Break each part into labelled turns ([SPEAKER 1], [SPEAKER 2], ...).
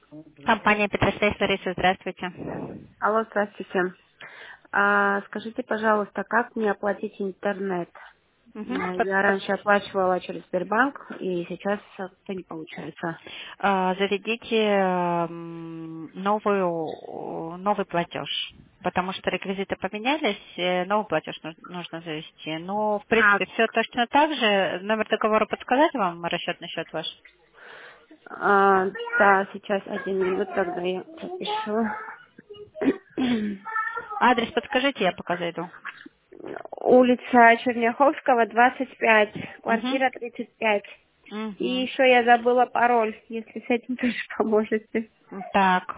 [SPEAKER 1] Компания Петросвязь, Лариса, здравствуйте.
[SPEAKER 2] Алло, здравствуйте. Скажите, пожалуйста, как мне оплатить интернет?
[SPEAKER 1] Мгм.
[SPEAKER 2] Я раньше оплачивала через Сбербанк, и сейчас это не получается.
[SPEAKER 1] Заведите новый платеж, потому что реквизиты поменялись, новый платеж нужно завести. Но, в
[SPEAKER 2] А,
[SPEAKER 1] принципе, все точно так же. Номер договора подсказать вам, расчетный счет ваш?
[SPEAKER 2] да, сейчас 1 минут, тогда я запишу.
[SPEAKER 1] Адрес подскажите, я пока зайду.
[SPEAKER 2] Улица Черняховского, 25,
[SPEAKER 1] Угу.
[SPEAKER 2] квартира 35. И
[SPEAKER 1] Угу.
[SPEAKER 2] еще я забыла пароль, если с этим тоже поможете.
[SPEAKER 1] Так,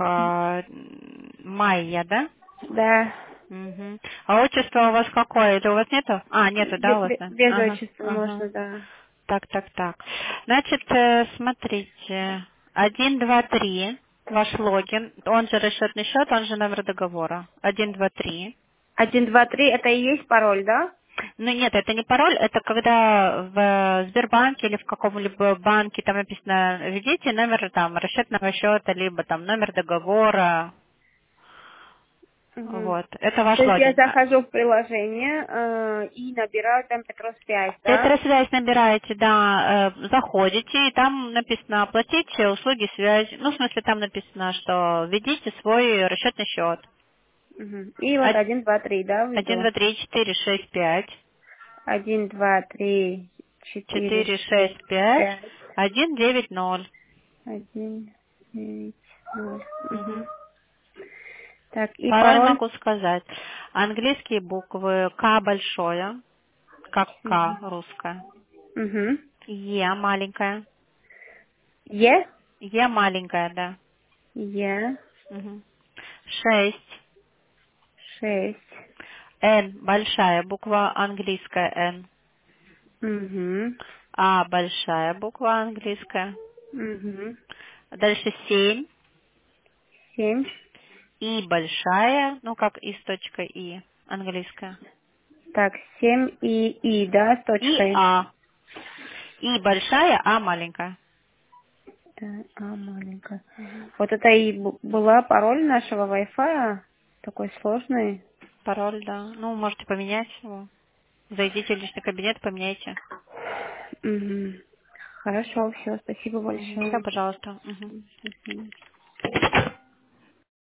[SPEAKER 1] Майя, да?
[SPEAKER 2] Да,
[SPEAKER 1] Угу. А отчество у вас какое? Или у вас нету? А, нету, да, у вас, да?
[SPEAKER 2] без
[SPEAKER 1] Ага,
[SPEAKER 2] отчества
[SPEAKER 1] ага.
[SPEAKER 2] можно, да.
[SPEAKER 1] Так, так, так. Значит, смотрите, 1, 2, 3, ваш логин, он же расчетный счет, он же номер договора. 1, 2, 3.
[SPEAKER 2] 1, 2, 3, это и есть пароль, да?
[SPEAKER 1] Ну нет, это не пароль, это когда в Сбербанке или в каком-либо банке там написано, введите номер там расчетного счета, либо там номер договора.
[SPEAKER 2] Мгм.
[SPEAKER 1] Вот, это ваш
[SPEAKER 2] То есть я
[SPEAKER 1] логин.
[SPEAKER 2] захожу в приложение и набираю там Петросвязь, да?
[SPEAKER 1] Петросвязь набираете, да, заходите, и там написано оплатить услуги связи. Ну, в смысле, там написано, что введите свой расчетный счет.
[SPEAKER 2] Мгм. И вот 1, 2, 3, да,
[SPEAKER 1] Один,
[SPEAKER 2] введу.
[SPEAKER 1] два, три, четыре, шесть, пять.
[SPEAKER 2] 1, 2, 3, 4,
[SPEAKER 1] 4,
[SPEAKER 2] 6,
[SPEAKER 1] 6, 5.
[SPEAKER 2] 5,
[SPEAKER 1] 1, 9, 0.
[SPEAKER 2] 1, 9, 0.
[SPEAKER 1] Мгм.
[SPEAKER 2] Мгм. Так, и
[SPEAKER 1] Пароль
[SPEAKER 2] пароль?
[SPEAKER 1] могу сказать. Английские буквы К большое, как К
[SPEAKER 2] Мгм.
[SPEAKER 1] русская.
[SPEAKER 2] Мгм.
[SPEAKER 1] Е маленькая.
[SPEAKER 2] Е?
[SPEAKER 1] Е маленькая, да.
[SPEAKER 2] Е.
[SPEAKER 1] Мгм. 6.
[SPEAKER 2] 6.
[SPEAKER 1] Н большая буква английская Н.
[SPEAKER 2] Угу.
[SPEAKER 1] А большая буква английская.
[SPEAKER 2] Угу.
[SPEAKER 1] Дальше 7.
[SPEAKER 2] 7.
[SPEAKER 1] И большая, ну как И с точкой И, английская.
[SPEAKER 2] Так, 7 и, да, с
[SPEAKER 1] И
[SPEAKER 2] точкой.
[SPEAKER 1] А. И большая, А маленькая.
[SPEAKER 2] Да, маленькая.
[SPEAKER 1] Мгм.
[SPEAKER 2] Вот это и была пароль нашего Wi-Fi, такой сложный.
[SPEAKER 1] Пароль, да. Ну, можете поменять его. Зайдите в личный кабинет, поменяйте.
[SPEAKER 2] Мгм. Хорошо, все, спасибо
[SPEAKER 1] Все,
[SPEAKER 2] большое.
[SPEAKER 1] пожалуйста. Мгм.
[SPEAKER 2] Мгм.